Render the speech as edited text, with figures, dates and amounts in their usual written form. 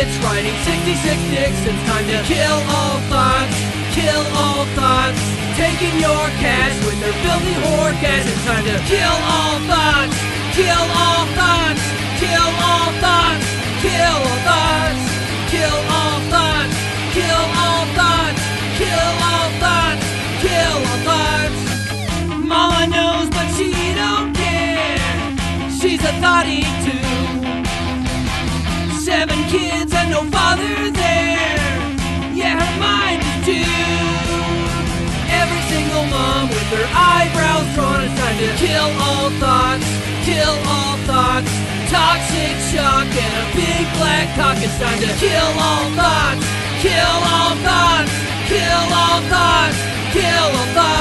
It's writing 66 dicks, it's time to kill all thoughts, kill all thoughts. Taking your cash with their filthy whore gas. It's time to kill all thoughts, kill all thoughts, kill all thoughts, kill all thoughts, kill all thoughts, kill all thoughts, kill all thoughts, kill all thoughts. Mama knows but she don't care, she's a thoughty too. 7 kids and no father there, yeah, her mind is too. Every single mom with her eyebrows drawn. It's time to kill all thoughts, kill all thoughts. Toxic shock and a big black cock. It's time to kill all thoughts, kill all thoughts, kill all thoughts, kill all thoughts.